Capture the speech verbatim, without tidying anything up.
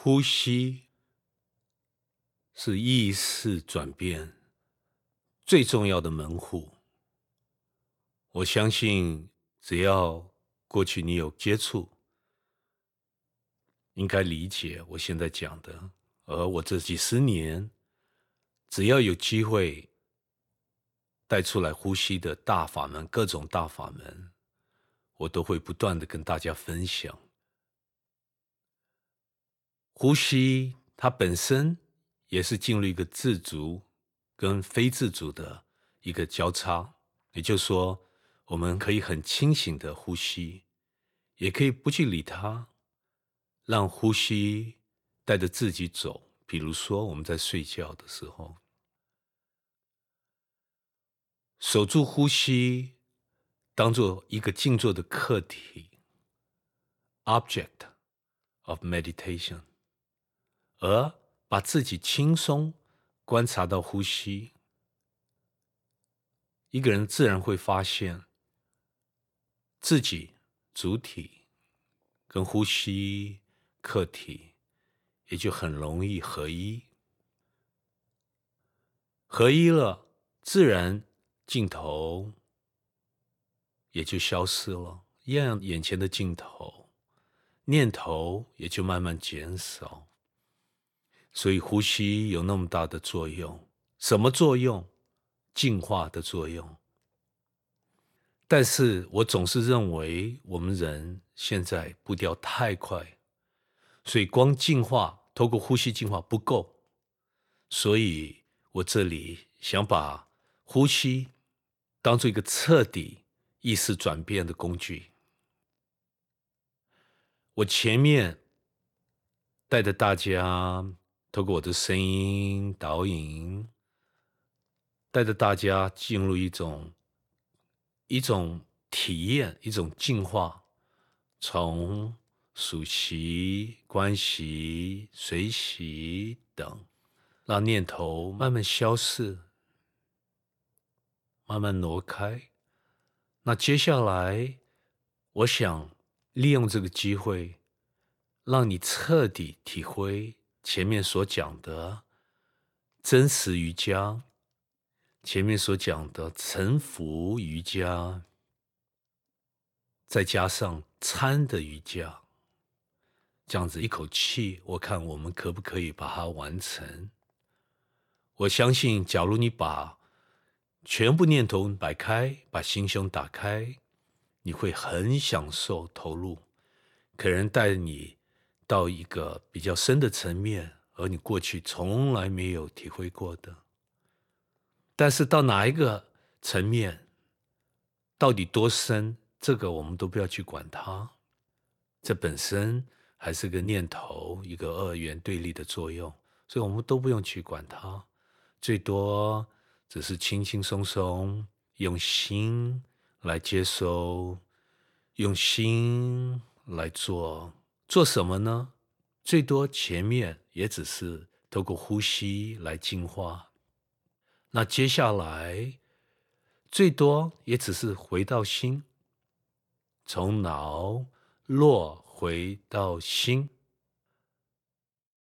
呼吸是意识转变最重要的门户。我相信，只要过去你有接触，应该理解我现在讲的。而我这几十年，只要有机会带出来呼吸的大法门，各种大法门，我都会不断的跟大家分享。呼吸它本身也是进入一个自主跟非自主的一个交叉，也就是说，我们可以很清醒的呼吸，也可以不去理它，让呼吸带着自己走。比如说我们在睡觉的时候，守住呼吸当做一个静坐的课题 object of meditation， 而把自己轻松观察到呼吸，一个人自然会发现自己主体跟呼吸课题也就很容易合一。合一了，自然镜头也就消失了，一样眼前的镜头，念头也就慢慢减少。所以呼吸有那么大的作用，什么作用？净化的作用。但是我总是认为我们人现在步调太快，所以光净化，透过呼吸净化不够，所以我这里想把呼吸当做一个彻底意识转变的工具。我前面带着大家透过我的声音导引，带着大家进入一种一种体验，一种进化，从数息、观息、随息等，让念头慢慢消逝，慢慢挪开。那接下来，我想利用这个机会，让你彻底体会前面所讲的真实瑜伽，前面所讲的沉浮瑜伽，再加上参的瑜伽，这样子一口气，我看我们可不可以把它完成。我相信，假如你把全部念头摆开，把心胸打开，你会很享受投入，可能带你到一个比较深的层面，而你过去从来没有体会过的。但是到哪一个层面，到底多深，这个我们都不要去管它，这本身还是个念头，一个二元对立的作用，所以我们都不用去管它，最多只是轻轻松松用心来接收，用心来做。做什么呢？最多前面也只是透过呼吸来净化，那接下来最多也只是回到心，从脑落回到心，